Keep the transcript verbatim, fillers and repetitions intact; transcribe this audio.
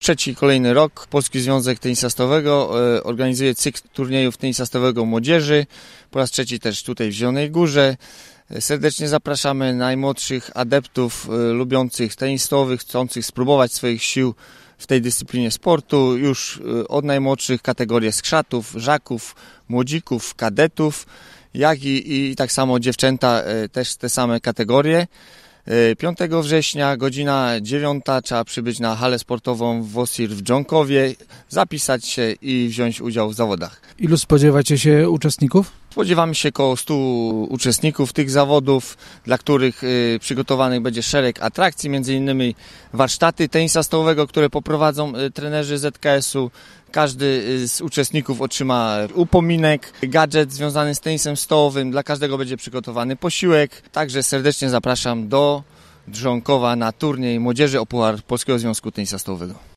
trzeci kolejny rok Polski Związek Tenisa Stołowego organizuje cykl turniejów tenisa stołowego młodzieży. Po raz trzeci też tutaj w Zielonej Górze. Serdecznie zapraszamy najmłodszych adeptów lubiących tenis stołowy, chcących spróbować swoich sił w tej dyscyplinie sportu. Już od najmłodszych kategorii skrzatów, żaków, młodzików, kadetów, jak i, i tak samo dziewczęta też te same kategorie. piątego września, godzina dziewiąta, trzeba przybyć na halę sportową w Wosir w Dżonkowie, zapisać się i wziąć udział w zawodach. Ilu spodziewacie się uczestników? Spodziewamy się około stu uczestników tych zawodów, dla których y, przygotowanych będzie szereg atrakcji, między innymi warsztaty tenisa stołowego, które poprowadzą y, trenerzy Z K S-u. Każdy z uczestników otrzyma upominek, gadżet związany z tenisem stołowym, dla każdego będzie przygotowany posiłek. Także serdecznie zapraszam do Dżonkowa na turniej młodzieży o Puchar Polskiego Związku Tenisa Stołowego.